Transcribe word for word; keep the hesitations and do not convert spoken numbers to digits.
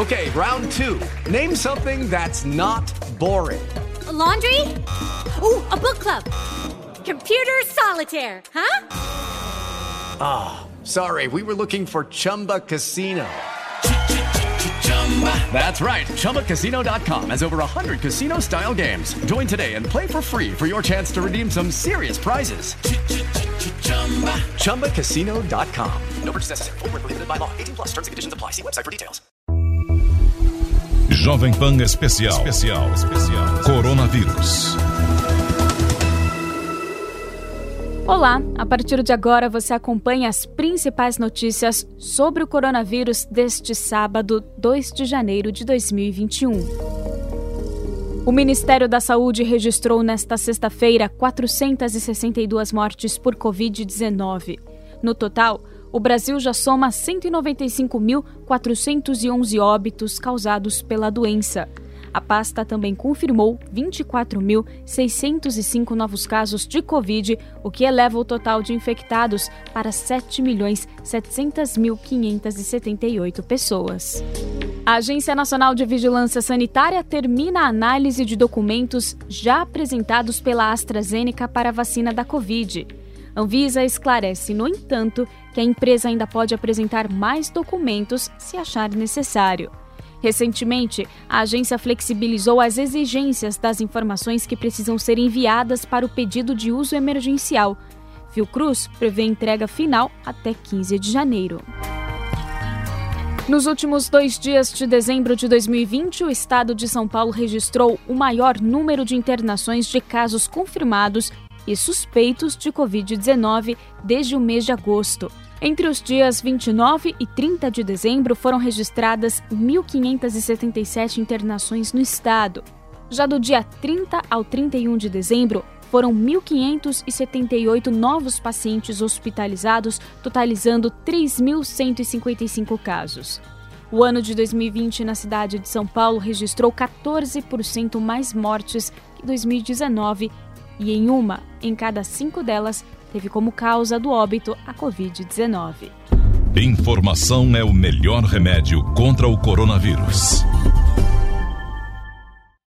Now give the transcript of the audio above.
Okay, round two. Name something that's not boring. A laundry? Ooh, a book club. Computer solitaire, huh? Ah, oh, sorry. We were looking for Chumba Casino. That's right. Chumba Casino dot com has over one hundred casino-style games. Join today and play for free for your chance to redeem some serious prizes. Chumba Casino dot com. No purchase necessary. Void where prohibited by law. eighteen plus. Terms and conditions apply. See website for details. Jovem Pan Especial. Especial. Especial. Coronavírus. Olá, a partir de agora você acompanha as principais notícias sobre o coronavírus deste sábado, dois de janeiro de dois mil e vinte e um. O Ministério da Saúde registrou nesta sexta-feira quatrocentas e sessenta e duas mortes por covid dezenove. No total, o Brasil já soma cento e noventa e cinco mil, quatrocentos e onze óbitos causados pela doença. A pasta também confirmou vinte e quatro mil, seiscentos e cinco novos casos de Covid, o que eleva o total de infectados para sete milhões, setecentos mil, quinhentos e setenta e oito pessoas. A Agência Nacional de Vigilância Sanitária termina a análise de documentos já apresentados pela AstraZeneca para a vacina da Covid. Anvisa esclarece, no entanto, que a empresa ainda pode apresentar mais documentos se achar necessário. Recentemente, a agência flexibilizou as exigências das informações que precisam ser enviadas para o pedido de uso emergencial. Fiocruz prevê entrega final até quinze de janeiro. Nos últimos dois dias de dezembro de dois mil e vinte, o estado de São Paulo registrou o maior número de internações de casos confirmados e suspeitos de covid dezenove desde o mês de agosto. Entre os dias vinte e nove e trinta de dezembro foram registradas mil quinhentas e setenta e sete internações no estado. Já do dia trinta ao trinta e um de dezembro, foram mil quinhentos e setenta e oito novos pacientes hospitalizados, totalizando três mil cento e cinquenta e cinco casos. O ano de dois mil e vinte na cidade de São Paulo registrou quatorze por cento mais mortes que dois mil e dezenove e em uma em cada cinco delas teve como causa do óbito a covid dezenove. Informação é o melhor remédio contra o coronavírus.